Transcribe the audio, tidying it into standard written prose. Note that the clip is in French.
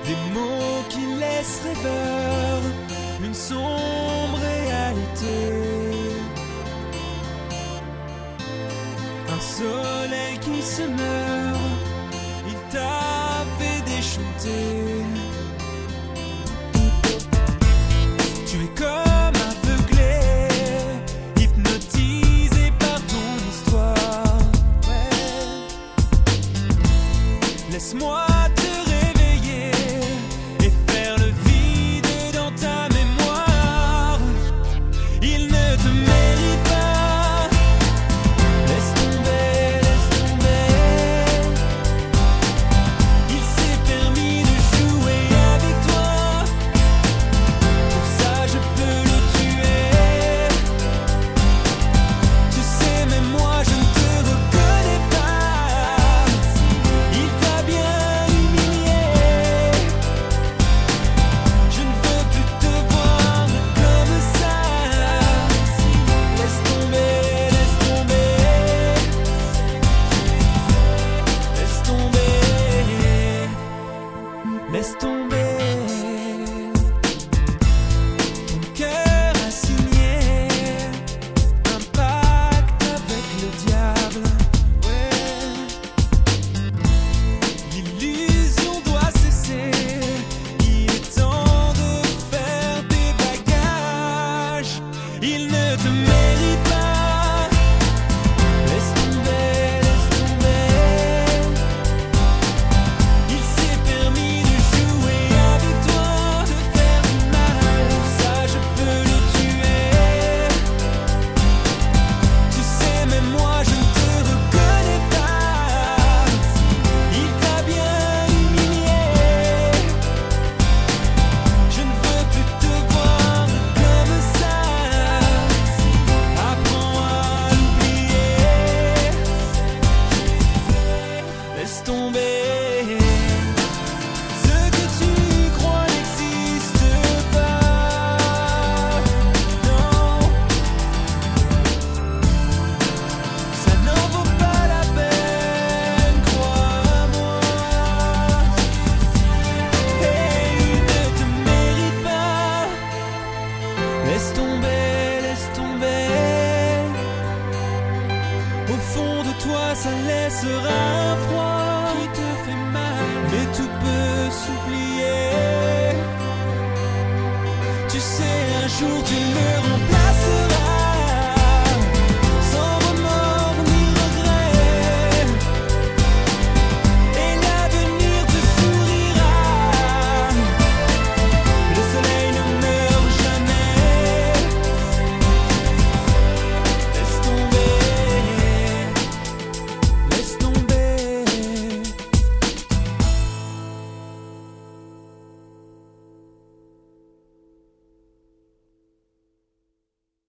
Des mots qui laissent rêveur une sombre réalité. Un soleil qui se meurt, il t'a fait déchanter. Tu es comme aveuglé, hypnotisé par ton histoire. Ouais. Laisse-moi te réveiller et faire le vide dans ta mémoire. Il ne te mérite pas. Laisse tomber, laisse tomber. Il s'est permis de jouer avec toi. Pour ça je peux le tuer. Tu sais, même moi je ne te reconnais pas. Il t'a bien humilié. Je ne veux plus te voir comme ça. Laisse tomber, laisse tomber. Laisse tomber. Laisse tomber. Ton cœur a signé un pacte avec le diable. Ouais. L'illusion doit cesser. Il est temps de faire des bagages. Il ne te mérite pas. Laisse tomber, laisse tomber. Il s'est permis de jouer avec toi, de faire du mal. Ça je peux le tuer. Tu sais, même moi je ne te reconnais pas. Il t'a bien humilié. Je ne veux plus te voir comme ça. Apprends à l'oublier. Laisse tomber. Ce que tu crois n'existe pas. Non, ça n'en vaut pas la peine, crois-moi. Et il ne te mérite pas. Laisse tomber, laisse tomber. Au fond de toi, ça laissera un froid qui te fait mal, mais tout peut s'oublier. Tu sais, un jour tu me remplaces.